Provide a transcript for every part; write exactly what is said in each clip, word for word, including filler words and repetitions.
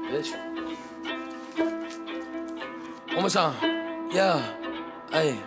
bitch. One more time. Yeah. Hey.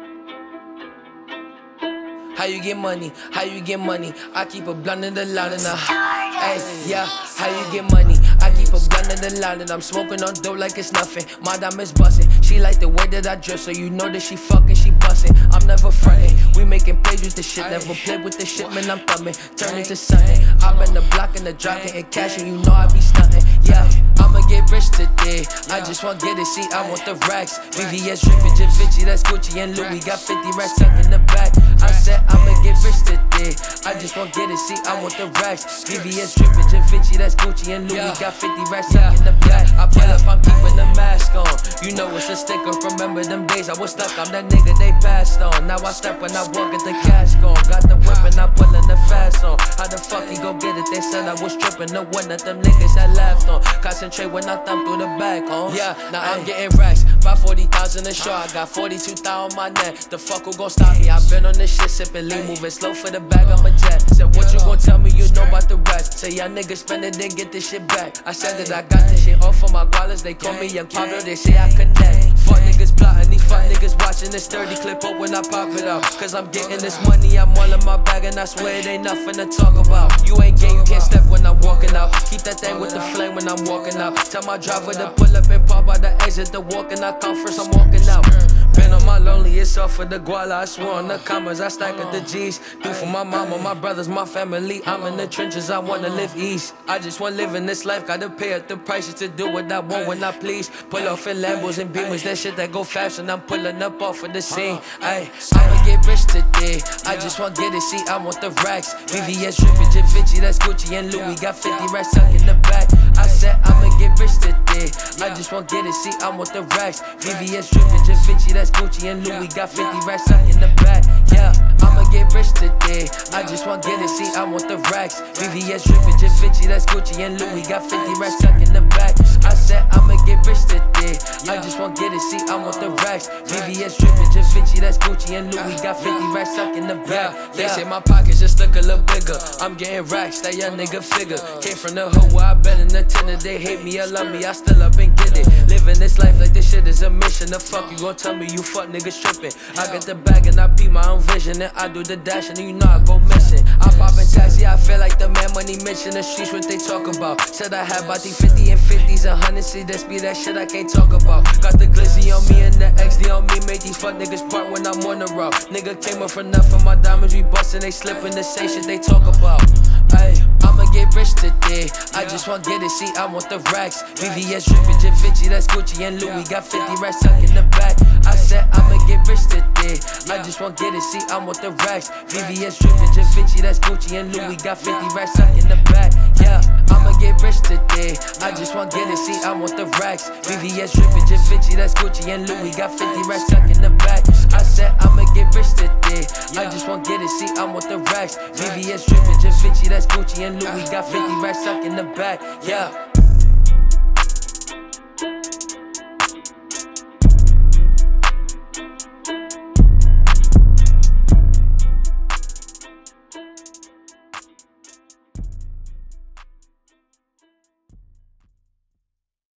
How you get money? How you get money? I keep a blunt in the loud and I. Hey, yeah. How you get money? I keep a blunt in the loud and I'm smoking on dope like it's nothing. My diamonds bustin'. She like the way that I dress, so you know that she fucking, she bustin'. I'm never frontin'. We making plays with the shit, never play with the shit, man. I'm thumbin', turn into something. I'm in the block and the drop, getting cash, and you know I be stuntin'. Yeah. I'ma get rich today. I just want get it, see, I want the racks. V V S drippin', Givenchy, that's Gucci and Louis. Got fifty racks tucked in the back. I said I'ma get rich today. I just want get it, see, I want the racks. V V S drippin', Givenchy, that's Gucci and Louis. Got fifty racks tucked in the back. I pull up, I'm keeping the mask on. You know it's a sticker, remember them days I was stuck, I'm that nigga they passed on. Now I step when I walk at the cash gone. Got the whip and I'm pulling the fast on. How the fuck he go get it? They said I was trippin', no one of them niggas had laughed on. Concentrate when I thumb through the back, huh? Yeah, now I'm getting racks. About forty thousand a show, I got forty-two thousand on my neck. The fuck who gon' stop me? I been on this shit, sippin' lean, moving slow for the bag, I'm a jet. Said what you gon' tell me, you know about the rest. Say y'all niggas spend it, then get this shit back. I said that I got this shit off of my dollars. They call me Young Pablo, they say I connect. Fuck niggas plotting, these fuck niggas watching this thirty clip up when I pop it out. Cause I'm getting this money, I'm all in my bag, and I swear it ain't nothing to talk about. You ain't gay, you can't step when I'm walking out. Keep that thing with the flame when I'm walking out. Tell my driver to pull up and pop out the exit, the walking out come first, I'm walking out. Been on my loneliest off for the guala, I swore on the commas, I stack at the G's. Do for my mama, my brothers, my family. I'm in the trenches, I wanna live east. I just want living this life, gotta pay up the prices to do what I want when I please. Pull off in Lambos and Beamers, that shit that go fast and I'm pulling up off of the scene. Ay, I'ma get rich today, I just want get it, see, I want the racks. V V S drippin', Givenchy, that's Gucci and Louis. Got fifty racks tucked in the back. I said I'ma get rich today, I just want get it, see, I want the racks. V V S drippin', Givenchy, that's Gucci and Louis. Got fifty racks tucked in the back. Yeah, I'ma get rich today, I just want get it, see, I want the racks. V V S drippin', Givenchy, that's Gucci and Louis. Got fifty racks tucked in the back. I said I'ma get rich today, I just want get it, see, I want the racks. V V S drippin', Givenchy, that's Gucci and Louis. Got fifty racks tucked in the back. They say my pockets just look a little bigger. I'm getting racks, that young nigga figure. Came from the hood where I been in the tender. They hate me or love me, I still up and get it. Living this life like this shit is a mission. The fuck you gon' tell me you fuck niggas trippin'? I get the bag and I peep my own vision, and I do the dash and you know I go missing. I pop in taxi, I feel like the man money mention the streets what they talk about. Said I had about the fifty and fifties, a hundred, see this be that shit I can't talk about. Got the glizzy on me and the X D on me, make these fuck niggas part when I'm on the route. Nigga came up for nothing, my diamonds we bustin', they slippin' the same shit they talk about. Ay, I'ma get rich today, I just want get it, see, I want the racks. V V S drippin', Givenchy, that's Gucci and Louis. Got fifty racks tucked in the back. I said I'ma get rich today, I just want get it, see, I want the racks. V V S drippin', Givenchy, that's Gucci and Louis. Got fifty racks tucked in the back. Yeah, I'ma get rich today, I just want get it, see, I want the racks. V V S drippin', Givenchy, that's Gucci and Louis. Got fifty racks tucked in the back. I said I'ma get rich today, I just want get it, see, I want the racks. V V S drippin', Givenchy, that's Gucci and Louis. Got fifty racks tucked in the back. Yeah.